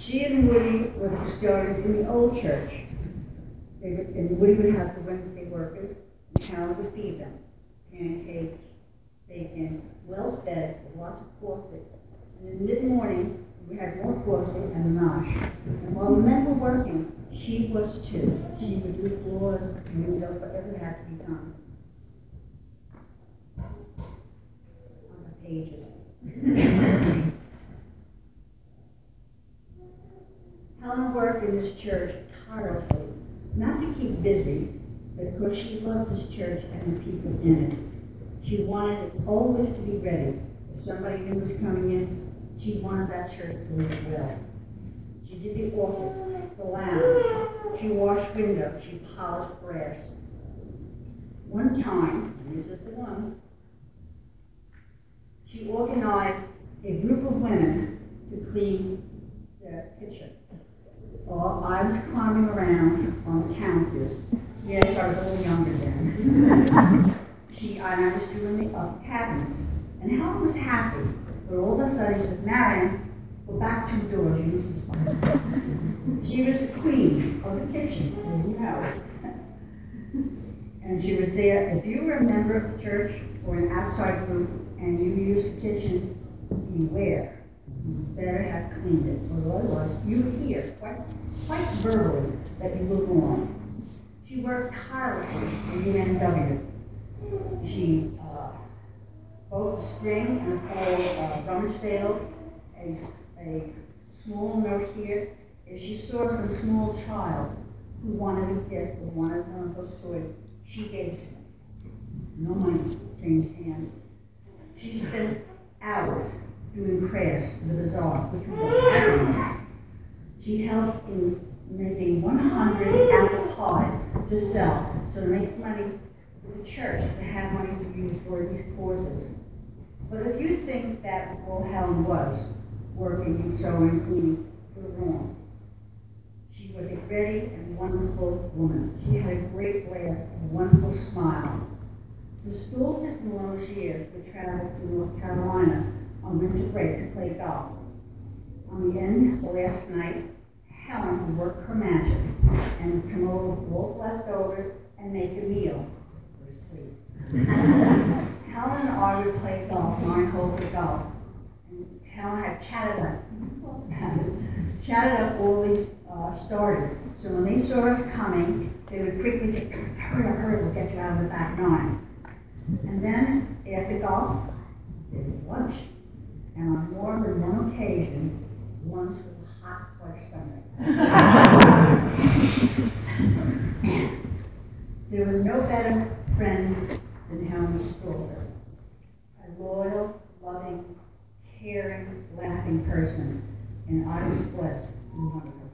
She and Woody were custodians in the old church. And Woody would have the Wednesday workers, and Helen would feed them. Pancakes, bacon, well fed, with lots of coffee. And in mid-morning, we had more coffee and mash. And while the men were working, she was too. She would do floors and windows, whatever had to be done. On the pages. Helen worked in this church tirelessly, not to keep busy, but because she loved this church and the people in it. She wanted it always to be ready. If somebody new was coming in, she wanted that church to work well. She did the office, the lounge. She washed windows. She polished brass. One time, and this is the one, she organized a group of women to clean the kitchen. Well, I was climbing around on the counters. Yes, I was a little younger then. And I was doing the upper cabinets. And Helen was happy, but all of a sudden she said, Marion, go back 2 doors, you missed this one. She was the queen of the kitchen, as you know. And she was there. If you were a member of the church or an outside group and you used the kitchen, beware. You better have cleaned it, or otherwise you would hear quite verbally that you were wrong. She worked tirelessly in UNW. She both the spring and the fall rummage sales, a small note here. If she saw some small child who wanted a gift or wanted one of those toys, she gave it to them. No money changed hands. She spent hours doing crafts in the bazaar, which was a pattern. She helped in making 100 apple pie to sell, so to make money for the church, to have money to use for these causes. But if you think that all Helen was, working and sewing and cleaning, you're wrong. She was a ready and wonderful woman. She had a great laugh and a wonderful smile. The schoolers in those years would travel to North Carolina on winter break to play golf. On the end, the last night, Helen would work her magic and would come over with all the leftovers and make a meal. Helen and I would play golf, 9 holes of golf. And Helen had chatted up all these starters. So when they saw us coming, they would quickly say, hurry, we'll get you out of the back 9. And then, after golf, there was lunch. And on more than one occasion, lunch was hot like summer. There was no better friend than Helen Stalker. A loyal, loving, caring, laughing person. And I was blessed to be one of her.